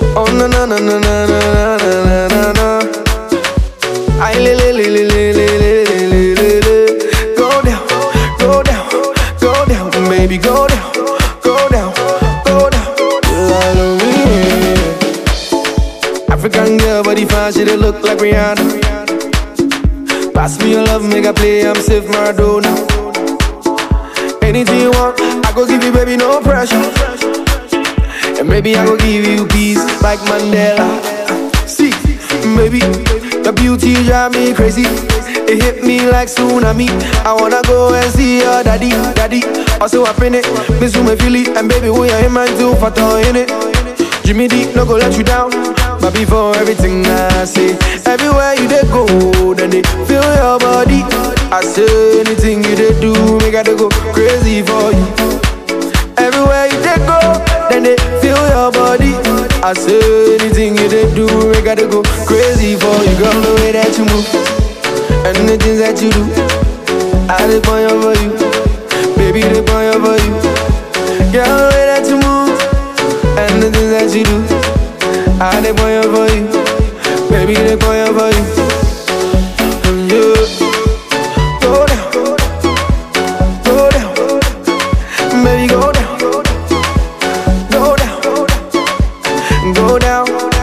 Oh na na na na na na na na na na. I li li li li li li li li li li. Go down, go down, go down, baby, go down, go down, go down. All over me. African girl, body fine, she dey look like Rihanna. Pass me your love, make a play, I'm safe Maradona. Anything you want, I go give you, baby, no pressure. And maybe I go give you peace like Mandela. See, baby, the beauty drive me crazy. It hit me like tsunami. I wanna go and see your daddy, daddy. Also up in it, miss you, my Philly. And baby, we are in my too fat in it. Jimmy D, no go let you down. But before everything I say, everywhere you dey go, then they feel your body. I say anything you dey do, make I dey go crazy for you. Everywhere you dey go, then they feel your body. I say anything you dey do, make I dey go crazy for you. Girl, the way that you move, and the things that you do, I dey point over you, baby, dey point over you. Girl, the way that you move, and the things that you do, I dey point over you, baby, dey point over you. And you go down, go down, baby, go down, go down, go down.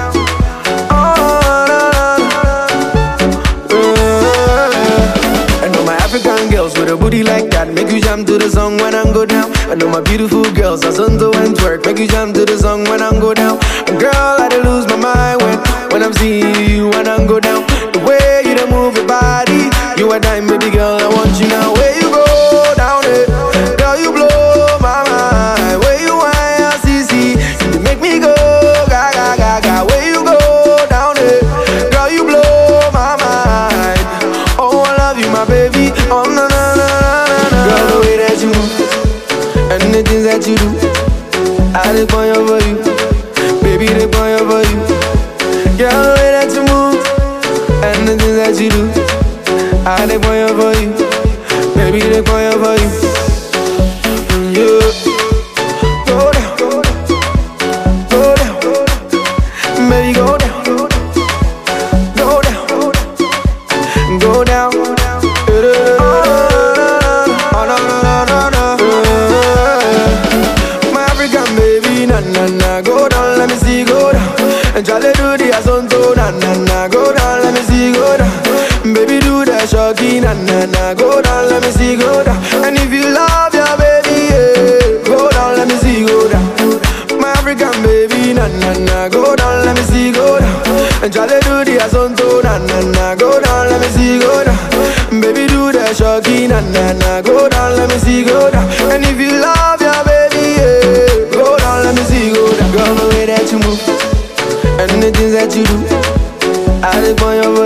I know my African girls with a booty like that make you jam to the song when I go down. I know my beautiful girls are Zonto and twerk, make you jam to the song when I go down. And girl, I dey lose my mind when I'm seeing you when I go down. The way you dey move your body, you a dime, baby girl, I want you now. Where you go down it, girl, you blow my mind. Where you want CC, you make me go gaga gaga. Where you go down it, girl, you blow my mind. Oh, I love you, my baby. Oh na na na na na. Girl, the way that you move, and the things that you do, I dey point over you, baby, dey point over you. Girl, the way that you move, and the things that you do, I dey point over you, baby, dey point over you. And you go down, go down, baby, go down, go down, go down. Oh no no no no no. My African baby, na na na, go down, let me see, go down. And Charlie do the asonto, na na na, go down, let me see, go down. Baby do the shocky, na na na, go down, let me see, go down. And if you love your baby, yeah, go down, let me see, go down. My African baby, na na na, go down, let me see, go down. And Charlie do the asonto, na na na, go down, let me see, go down. Baby do the shocky, na na na, go down, let me see, go down. And if you love your baby, yeah, go down, let me see, go down. Girl, the way that you move, and the things that you do, I dey point over